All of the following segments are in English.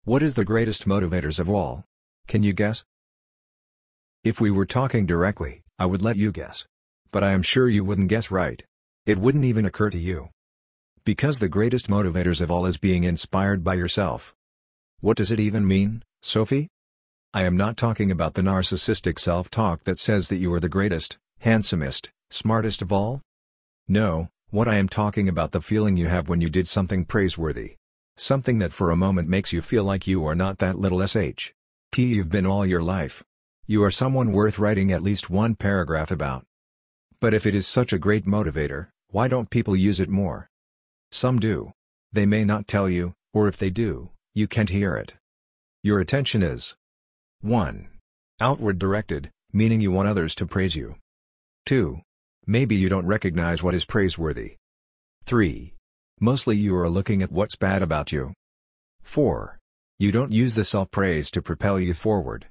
What is the greatest motivators of all? Can you guess? If we were talking directly, I would let you guess. But I am sure you wouldn't guess right. It wouldn't even occur to you. Because the greatest motivators of all is being inspired by yourself. What does it even mean, Sophie? I am not talking about the narcissistic self-talk that says that you are the greatest, handsomest, smartest of all. No, what I am talking about the feeling you have when you did something praiseworthy. Something that for a moment makes you feel like you are not that little sh. You've been all your life. You are someone worth writing at least one paragraph about. But if it is such a great motivator, why don't people use it more? Some do. They may not tell you, or if they do, you can't hear it. Your attention is 1. Outward directed, meaning you want others to praise you. 2. Maybe you don't recognize what is praiseworthy. 3. Mostly you are looking at what's bad about you. 4. You don't use the self-praise to propel you forward.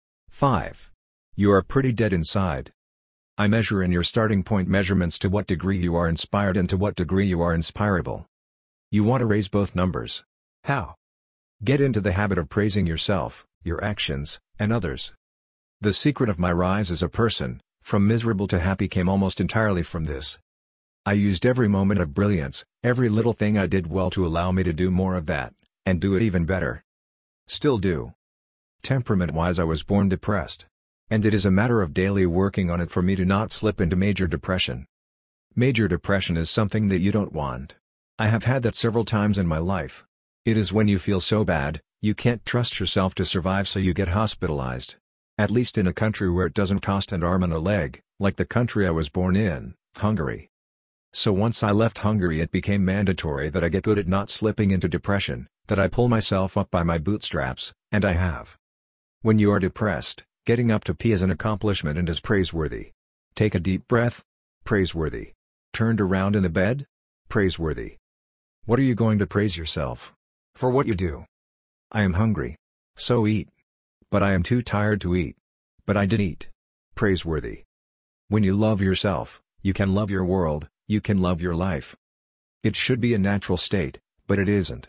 5. You are pretty dead inside. I measure in your starting point measurements to what degree you are inspired and to what degree you are inspirable. You want to raise both numbers. How? Get into the habit of praising yourself, your actions, and others. The secret of my rise as a person, from miserable to happy, came almost entirely from this. I used every moment of brilliance, every little thing I did well to allow me to do more of that, and do it even better. Still do. Temperament-wise I was born depressed. And it is a matter of daily working on it for me to not slip into major depression. Major depression is something that you don't want. I have had that several times in my life. It is when you feel so bad, you can't trust yourself to survive, so you get hospitalized. At least in a country where it doesn't cost an arm and a leg, like the country I was born in, Hungary. So once I left Hungary, it became mandatory that I get good at not slipping into depression, that I pull myself up by my bootstraps, and I have. When you are depressed, getting up to pee is an accomplishment and is praiseworthy. Take a deep breath. Praiseworthy. Turned around in the bed? Praiseworthy. What are you going to praise yourself for? What you do? I am hungry. So eat. But I am too tired to eat. But I did eat. Praiseworthy. When you love yourself, you can love your world, you can love your life. It should be a natural state, but it isn't.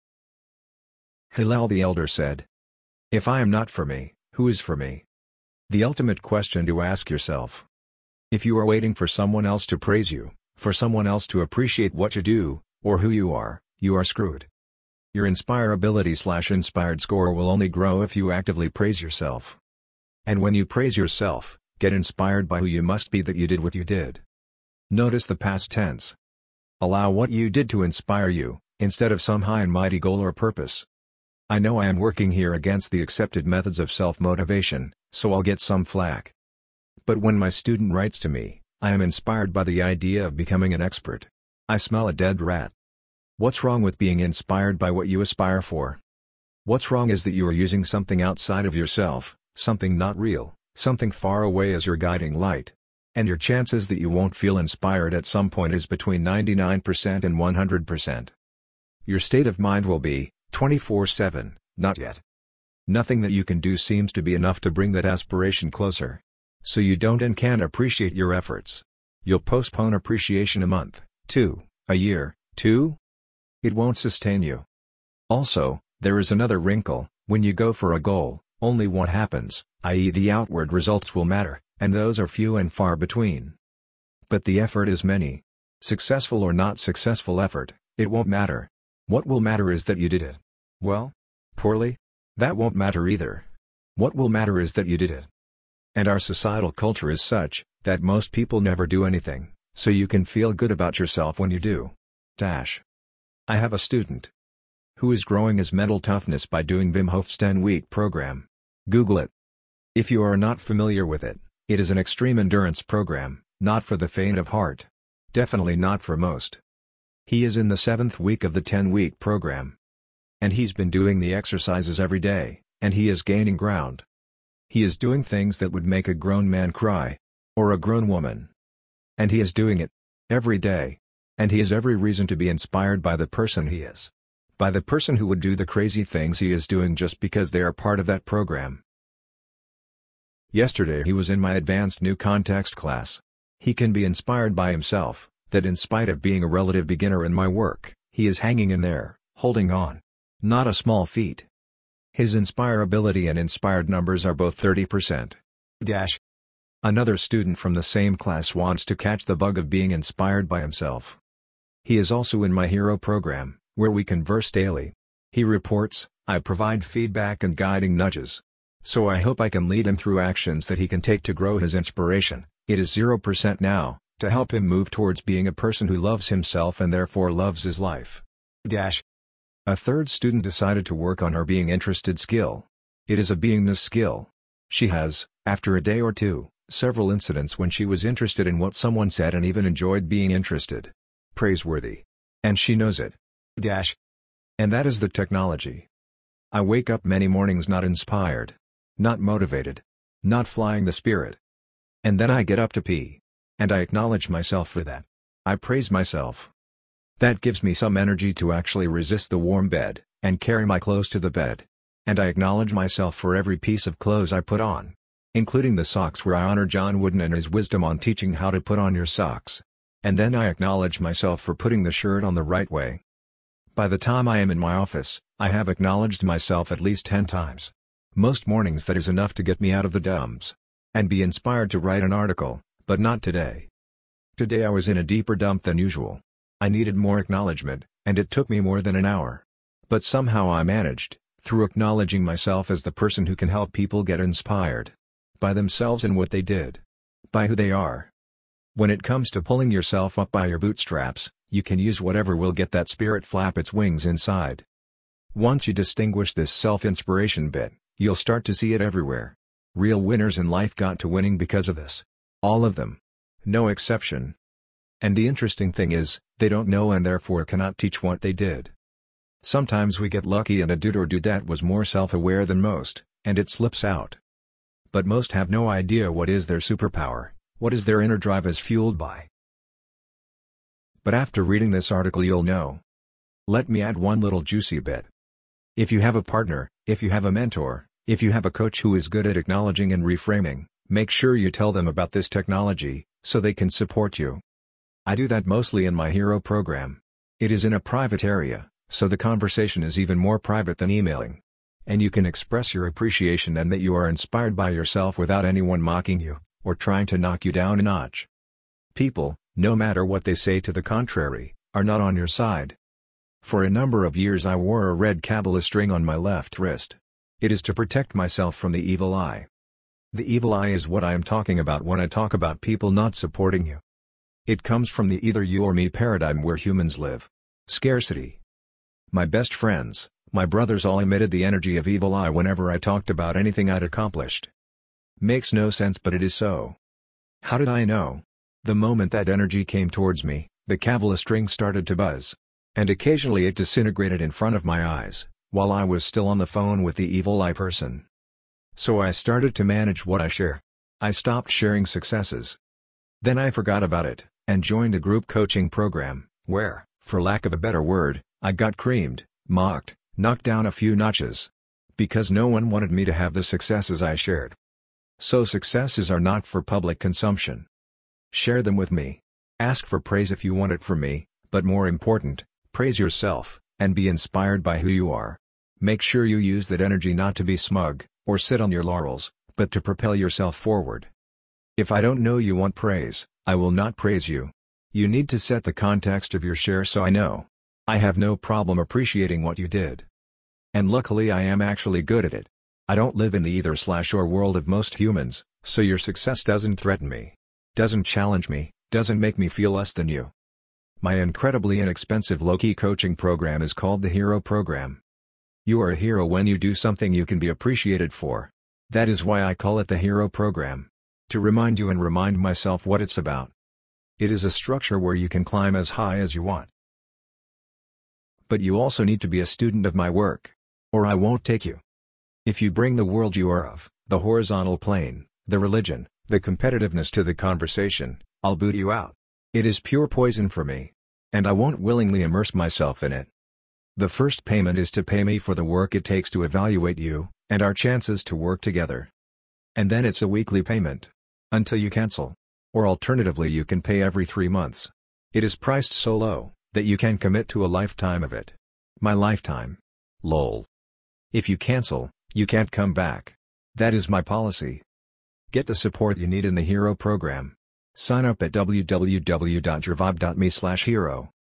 Hillel the Elder said, "If I am not for me, who is for me?" The ultimate question to ask yourself. If you are waiting for someone else to praise you, for someone else to appreciate what you do, or who you are screwed. Your inspirability/inspired score will only grow if you actively praise yourself. And when you praise yourself, get inspired by who you must be that you did what you did. Notice the past tense. Allow what you did to inspire you, instead of some high and mighty goal or purpose. I know I am working here against the accepted methods of self-motivation, so I'll get some flack. But when my student writes to me, I am inspired by the idea of becoming an expert. I smell a dead rat. What's wrong with being inspired by what you aspire for? What's wrong is that you are using something outside of yourself, something not real, something far away as your guiding light. And your chances that you won't feel inspired at some point is between 99% and 100%. Your state of mind will be 24/7, not yet. Nothing that you can do seems to be enough to bring that aspiration closer. So you don't and can't appreciate your efforts. You'll postpone appreciation a month, 2, a year, 2. It won't sustain you. Also, there is another wrinkle: when you go for a goal, only what happens, i.e. the outward results, will matter, and those are few and far between. But the effort is many. Successful or not successful effort, it won't matter. What will matter is that you did it. Well? Poorly? That won't matter either. What will matter is that you did it. And our societal culture is such that most people never do anything, so you can feel good about yourself when you do. I have a student who is growing his mental toughness by doing Wim Hof's 10-week program. Google it. If you are not familiar with it, it is an extreme endurance program, not for the faint of heart. Definitely not for most. He is in the 7th week of the 10-week program. And he's been doing the exercises every day, and he is gaining ground. He is doing things that would make a grown man cry. Or a grown woman. And he is doing it every day. And he has every reason to be inspired by the person he is. By the person who would do the crazy things he is doing just because they are part of that program. Yesterday he was in my advanced new context class. He can be inspired by himself, that in spite of being a relative beginner in my work, he is hanging in there, holding on. Not a small feat. His inspirability and inspired numbers are both 30%. Another student from the same class wants to catch the bug of being inspired by himself. He is also in my hero program, where we converse daily. He reports, I provide feedback and guiding nudges. So I hope I can lead him through actions that he can take to grow his inspiration. It is 0% now, to help him move towards being a person who loves himself and therefore loves his life. A third student decided to work on her being interested skill. It is a beingness skill. She has, after a day or two, several incidents when she was interested in what someone said and even enjoyed being interested. Praiseworthy. And she knows it. And that is the technology. I wake up many mornings not inspired. Not motivated. Not flying the spirit. And then I get up to pee. And I acknowledge myself for that. I praise myself. That gives me some energy to actually resist the warm bed, and carry my clothes to the bed. And I acknowledge myself for every piece of clothes I put on. Including the socks, where I honor John Wooden and his wisdom on teaching how to put on your socks. And then I acknowledge myself for putting the shirt on the right way. By the time I am in my office, I have acknowledged myself at least 10 times. Most mornings that is enough to get me out of the dumps. And be inspired to write an article, but not today. Today I was in a deeper dump than usual. I needed more acknowledgement, and it took me more than an hour. But somehow I managed, through acknowledging myself as the person who can help people get inspired. By themselves and what they did. By who they are. When it comes to pulling yourself up by your bootstraps, you can use whatever will get that spirit flap its wings inside. Once you distinguish this self-inspiration bit, you'll start to see it everywhere. Real winners in life got to winning because of this. All of them. No exception. And the interesting thing is, they don't know and therefore cannot teach what they did. Sometimes we get lucky and a dude or dudette was more self-aware than most, and it slips out. But most have no idea what is their superpower, what is their inner drive is fueled by. But after reading this article you'll know. Let me add one little juicy bit. If you have a partner, if you have a mentor, if you have a coach who is good at acknowledging and reframing, make sure you tell them about this technology, so they can support you. I do that mostly in my hero program. It is in a private area, so the conversation is even more private than emailing. And you can express your appreciation and that you are inspired by yourself without anyone mocking you, or trying to knock you down a notch. People, no matter what they say to the contrary, are not on your side. For a number of years I wore a red Kabbalah string on my left wrist. It is to protect myself from the evil eye. The evil eye is what I am talking about when I talk about people not supporting you. It comes from the either you or me paradigm where humans live. Scarcity. My best friends, my brothers all emitted the energy of evil eye whenever I talked about anything I'd accomplished. Makes no sense, but it is so. How did I know? The moment that energy came towards me, the Kabbalah string started to buzz. And occasionally it disintegrated in front of my eyes, while I was still on the phone with the evil eye person. So I started to manage what I share. I stopped sharing successes. Then I forgot about it, and joined a group coaching program, where, for lack of a better word, I got creamed, mocked, knocked down a few notches. Because no one wanted me to have the successes I shared. So successes are not for public consumption. Share them with me. Ask for praise if you want it from me, but more important, praise yourself, and be inspired by who you are. Make sure you use that energy not to be smug, or sit on your laurels, but to propel yourself forward. If I don't know you want praise, I will not praise you. You need to set the context of your share so I know. I have no problem appreciating what you did. And luckily I am actually good at it. I don't live in the either/or world of most humans, so your success doesn't threaten me. Doesn't challenge me, doesn't make me feel less than you. My incredibly inexpensive low-key coaching program is called the Hero Program. You are a hero when you do something you can be appreciated for. That is why I call it the Hero Program. To remind you and remind myself what it's about. It is a structure where you can climb as high as you want. But you also need to be a student of my work. Or I won't take you. If you bring the world you are of, the horizontal plane, the religion, the competitiveness to the conversation, I'll boot you out. It is pure poison for me. And I won't willingly immerse myself in it. The first payment is to pay me for the work it takes to evaluate you, and our chances to work together. And then it's a weekly payment. Until you cancel. Or alternatively you can pay every 3 months. It is priced so low, that you can commit to a lifetime of it. My lifetime. Lol. If you cancel, you can't come back. That is my policy. Get the support you need in the Hero program. Sign up at www.yourvibe.me/hero.